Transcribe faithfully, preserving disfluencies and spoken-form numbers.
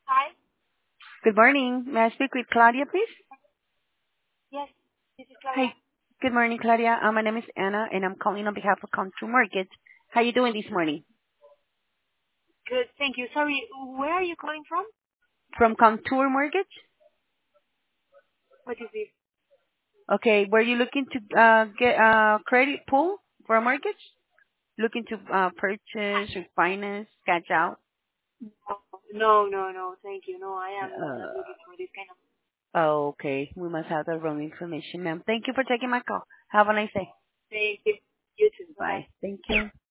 Hi. Good morning. May I speak with Claudia, please? Yes, this is Claudia. Hi. Good morning, Claudia. Uh, My name is Anna, and I'm calling on behalf of Contour Mortgage. How you doing this morning? Good, thank you. Sorry, where are you calling from? From Contour Mortgage? What is this? Okay. Were you looking to uh get a credit pull for a mortgage? Looking to uh purchase, refinance, cash out? No, no, no, thank you. No, I am not Uh, looking for this kind of. oh, okay. We must have the wrong information, ma'am. Thank you for taking my call. Have a nice day. Thank you. You too. Bye bye. Bye. Thank you.